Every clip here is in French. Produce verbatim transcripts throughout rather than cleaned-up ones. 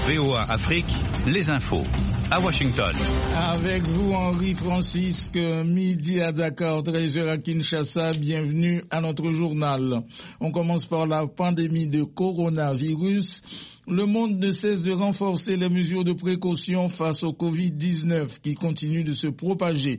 V O A Afrique, les infos. À Washington. Avec vous, Henri Francisque, midi à Dakar, treize heures à Kinshasa. Bienvenue à notre journal. On commence par la pandémie de coronavirus. Le monde ne cesse de renforcer les mesures de précaution face au covid dix-neuf qui continue de se propager.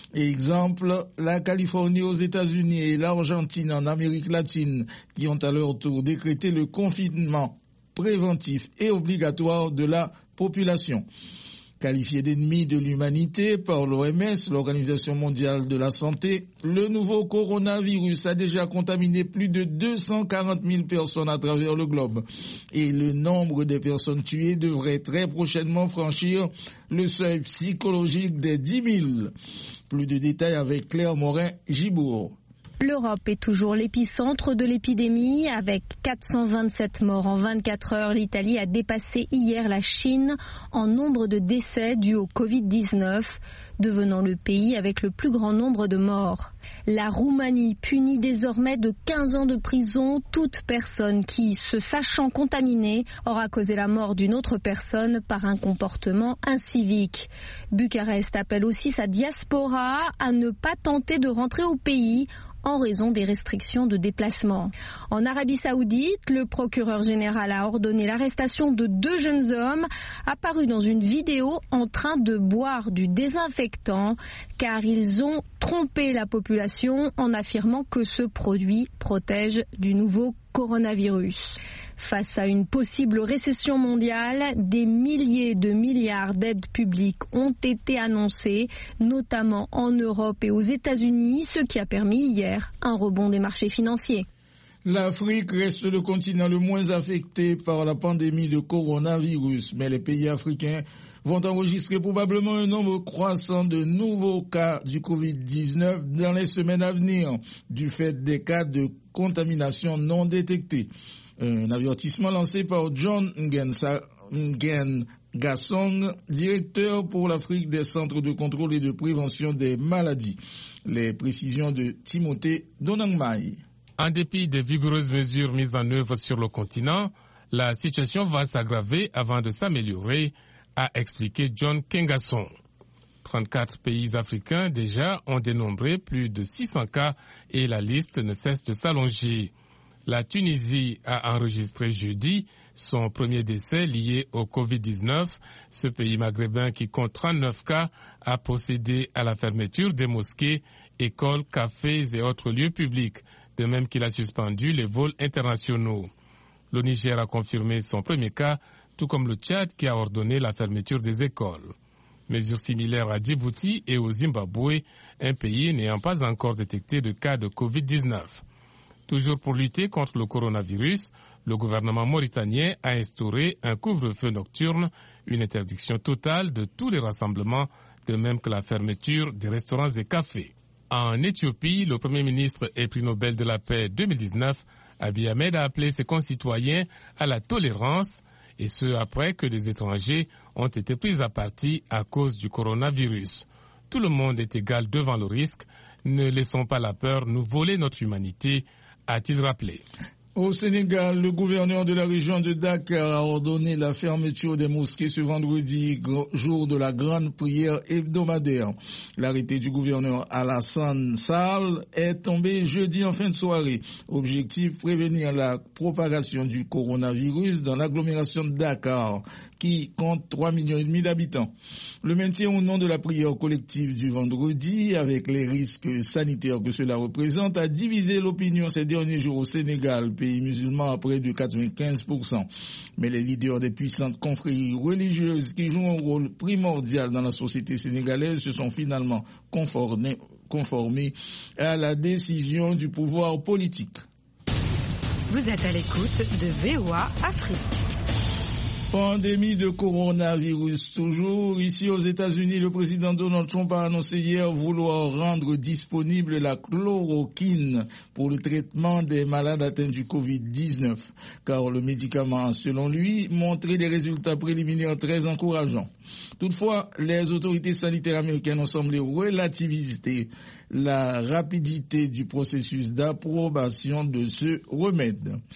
Exemple, la Californie aux États-Unis et l'Argentine en Amérique latine qui ont à leur tour décrété le confinement préventif et obligatoire de la population. Qualifié d'ennemi de l'humanité par l'O M S, l'Organisation mondiale de la santé, le nouveau coronavirus a déjà contaminé plus de deux cent quarante mille personnes à travers le globe. Et le nombre des personnes tuées devrait très prochainement franchir le seuil psychologique des dix mille. Plus de détails avec Claire Morin-Gibourg. L'Europe est toujours l'épicentre de l'épidémie avec quatre cent vingt-sept morts en vingt-quatre heures. L'Italie a dépassé hier la Chine en nombre de décès dus au covid dix-neuf, devenant le pays avec le plus grand nombre de morts. La Roumanie punit désormais de quinze ans de prison toute personne qui, se sachant contaminée, aura causé la mort d'une autre personne par un comportement incivique. Bucarest appelle aussi sa diaspora à ne pas tenter de rentrer au pays en raison des restrictions de déplacement. En Arabie Saoudite, le procureur général a ordonné l'arrestation de deux jeunes hommes apparus dans une vidéo en train de boire du désinfectant car ils ont trompé la population en affirmant que ce produit protège du nouveau coronavirus. Face à une possible récession mondiale, des milliers de milliards d'aides publiques ont été annoncées, notamment en Europe et aux États-Unis, ce qui a permis hier un rebond des marchés financiers. L'Afrique reste le continent le moins affecté par la pandémie de coronavirus, mais les pays africains vont enregistrer probablement un nombre croissant de nouveaux cas du covid dix-neuf dans les semaines à venir, du fait des cas de contamination non détectés. Un avertissement lancé par John Ngen Gassong, directeur pour l'Afrique des centres de contrôle et de prévention des maladies. Les précisions de Timothée Donangmai. En dépit des vigoureuses mesures mises en œuvre sur le continent, la situation va s'aggraver avant de s'améliorer, a expliqué John Ngengasong. trente-quatre pays africains déjà ont dénombré plus de six cents cas et la liste ne cesse de s'allonger. La Tunisie a enregistré jeudi son premier décès lié au covid dix-neuf. Ce pays maghrébin qui compte trente-neuf cas a procédé à la fermeture des mosquées, écoles, cafés et autres lieux publics, de même qu'il a suspendu les vols internationaux. Le Niger a confirmé son premier cas, tout comme le Tchad qui a ordonné la fermeture des écoles. Mesures similaires à Djibouti et au Zimbabwe, un pays n'ayant pas encore détecté de cas de covid dix-neuf. Toujours pour lutter contre le coronavirus, le gouvernement mauritanien a instauré un couvre-feu nocturne, une interdiction totale de tous les rassemblements, de même que la fermeture des restaurants et cafés. En Éthiopie, le Premier ministre et prix Nobel de la paix deux mille dix-neuf, Abiy Ahmed, a appelé ses concitoyens à la tolérance, et ce après que des étrangers ont été pris à partie à cause du coronavirus. Tout le monde est égal devant le risque, ne laissons pas la peur nous voler notre humanité, a-t-il rappelé. Au Sénégal, le gouverneur de la région de Dakar a ordonné la fermeture des mosquées ce vendredi, jour de la grande prière hebdomadaire. L'arrêté du gouverneur Alassane Sall est tombé jeudi en fin de soirée. Objectif, prévenir la propagation du coronavirus dans l'agglomération de Dakar, qui compte trois millions et demi d'habitants. Le maintien au nom de la prière collective du vendredi, avec les risques sanitaires que cela représente, a divisé l'opinion ces derniers jours au Sénégal, pays musulman à près de quatre-vingt-quinze pour cent. Mais les leaders des puissantes confréries religieuses qui jouent un rôle primordial dans la société sénégalaise se sont finalement conformés, conformés à la décision du pouvoir politique. Vous êtes à l'écoute de V O A Afrique. Pandémie de coronavirus toujours. Ici aux États-Unis, le président Donald Trump a annoncé hier vouloir rendre disponible la chloroquine pour le traitement des malades atteints du covid dix-neuf, car le médicament a, selon lui, montré des résultats préliminaires très encourageants. Toutefois, les autorités sanitaires américaines ont semblé relativiser la rapidité du processus d'approbation de ce remède.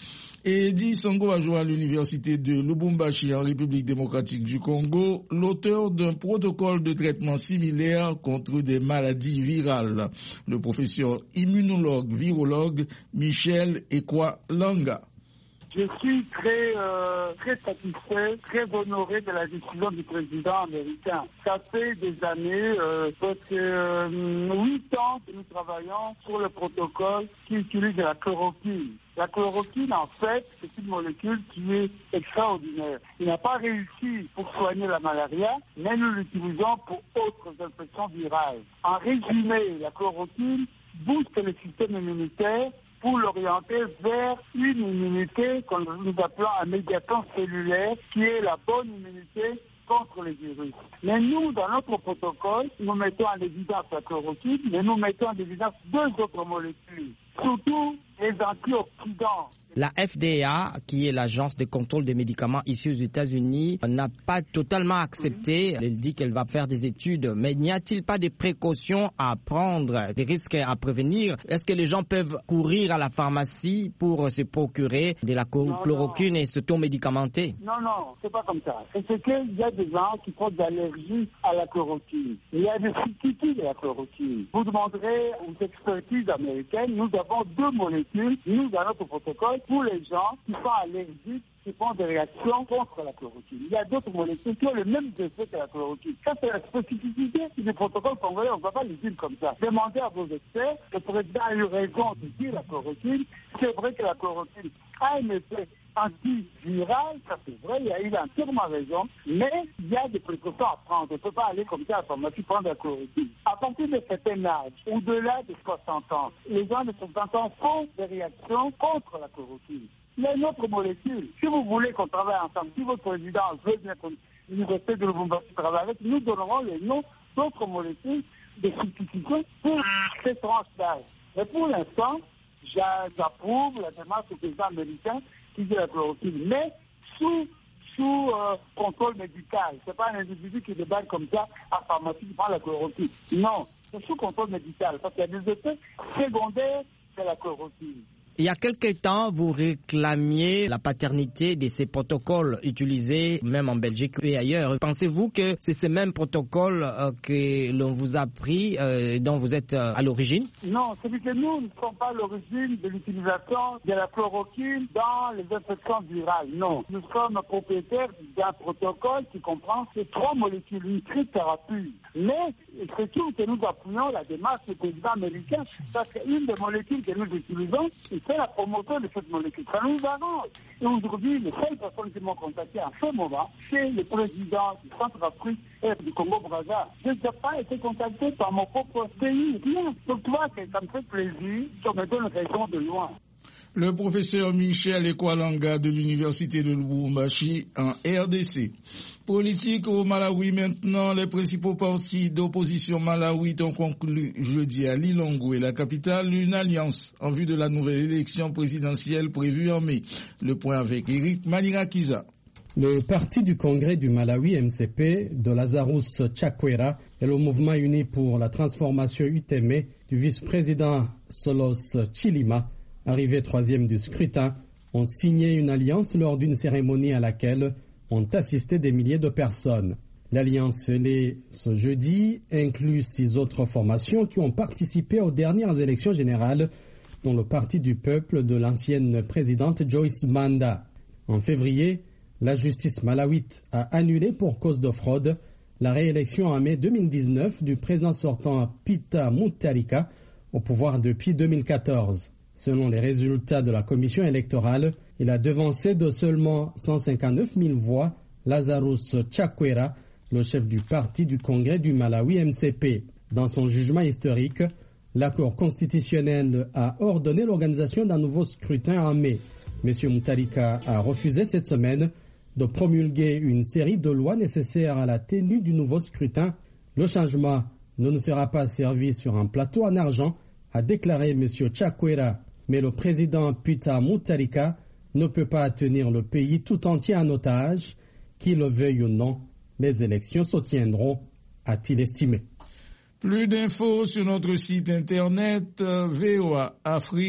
Edi Songo a joué à l'université de Lubumbashi en République démocratique du Congo, l'auteur d'un protocole de traitement similaire contre des maladies virales. Le professeur immunologue virologue Michel Ekwa-Langa. Je suis très, euh, très satisfait, très honoré de la décision du président américain. Ça fait des années, euh, parce que euh, huit ans que nous travaillons sur le protocole qui utilise la chloroquine. La chloroquine, en fait, c'est une molécule qui est extraordinaire. Il n'a pas réussi pour soigner la malaria, mais nous l'utilisons pour autres infections virales. En résumé, la chloroquine booste le système immunitaire pour l'orienter vers une immunité que nous appelons un médiateur cellulaire, qui est la bonne immunité contre les virus. Mais nous, dans notre protocole, nous mettons en évidence la chloroquine, mais nous mettons en évidence deux autres molécules, surtout les antioxydants. La F D A, qui est l'agence de contrôle des médicaments ici aux États-Unis, n'a pas totalement accepté. Elle dit qu'elle va faire des études. Mais n'y a-t-il pas des précautions à prendre, des risques à prévenir? Est-ce que les gens peuvent courir à la pharmacie pour se procurer de la chloroquine et s'automédicamenter? Non, non, c'est pas comme ça. C'est qu'il y a des gens qui font d'allergie à la chloroquine. Il y a des substituts de la chloroquine. Vous demanderez aux expertises américaines, nous avons deux molécules, nous, dans notre protocole, pour les gens qui sont allergiques, qui font des réactions contre la chloroquine. Il y a d'autres molécules qui ont le même effet que la chloroquine. Ça, c'est la spécificité du protocole congolais. On ne va pas le dire comme ça. Demandez à vos experts. Le président a eu raison de dire la chloroquine. C'est vrai que la chloroquine a un effet antiviral, ça c'est vrai, il a eu entièrement raison, mais il y a des précautions à prendre. On ne peut pas aller comme ça à la pharmacie prendre la chloroquine. À partir de certain âge, au-delà de soixante ans, les gens de soixante ans font des réactions contre la chloroquine. Il y a une autre molécule. Si vous voulez qu'on travaille ensemble, si votre président veut bien que l'université de Lubumbashi travaille avec, nous donnerons les noms d'autres molécules de substitution pour ces tranches d'âge. Mais pour l'instant, j'approuve la démarche du président américain qui dit la chloroquine, mais sous, sous euh, contrôle médical. Ce n'est pas un individu qui débarque comme ça à la pharmacie qui prend la chloroquine. Non, c'est sous contrôle médical, parce qu'il y a des effets secondaires de la chloroquine. Il y a quelque temps, vous réclamiez la paternité de ces protocoles utilisés même en Belgique et ailleurs. Pensez-vous que c'est ces mêmes protocoles euh, que l'on vous a pris, euh, dont vous êtes euh, à l'origine? Non, c'est que nous ne sommes pas à l'origine de l'utilisation de la chloroquine dans les infections virales. Non, nous sommes propriétaires d'un protocole qui comprend ces trois molécules, une trithérapie. Mais c'est tout que nous appuyons la démarche du président américain, parce qu'une des molécules que nous utilisons, c'est la promotion de cette molécule. Ça nous arrange. Et aujourd'hui, les seules personnes qui m'ont contacté en ce moment, c'est le président du Centre-Afrique et du Congo-Brazza. Je n'ai pas été contacté par mon propre pays. Rien. Donc, tu vois, ça me fait plaisir. Ça me donne raison de loin. Le professeur Michel Ekwa-Langa de l'université de Lubumbashi en R D C. Politique au Malawi maintenant, les principaux partis d'opposition malawites ont conclu jeudi à Lilongwe, la capitale, une alliance en vue de la nouvelle élection présidentielle prévue en mai. Le point avec Eric Manirakiza. Le parti du Congrès du Malawi, M C P, de Lazarus Chakwera et le mouvement uni pour la transformation U T M E du vice-président Solos Chilima, arrivé troisième du scrutin, ont signé une alliance lors d'une cérémonie à laquelle ont assisté des milliers de personnes. L'alliance scellée ce jeudi inclut six autres formations qui ont participé aux dernières élections générales, dont le Parti du peuple de l'ancienne présidente Joyce Manda. En février, la justice malawite a annulé pour cause de fraude la réélection en mai deux mille dix-neuf du président sortant Peter Mutharika au pouvoir depuis deux mille quatorze. Selon les résultats de la commission électorale, il a devancé de seulement cent cinquante-neuf mille voix Lazarus Chakwera, le chef du parti du Congrès du Malawi M C P. Dans son jugement historique, la Cour constitutionnelle a ordonné l'organisation d'un nouveau scrutin en mai. M. Mutharika a refusé cette semaine de promulguer une série de lois nécessaires à la tenue du nouveau scrutin. Le changement ne nous sera pas servi sur un plateau en argent, a déclaré M. Chakwera. Mais le président Peter Mutharika ne peut pas tenir le pays tout entier en otage. Qu'il le veuille ou non, les élections se tiendront, a-t-il estimé. Plus d'infos sur notre site internet v o a afrique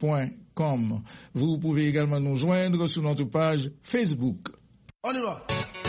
point com. Vous pouvez également nous joindre sur notre page Facebook. On y va.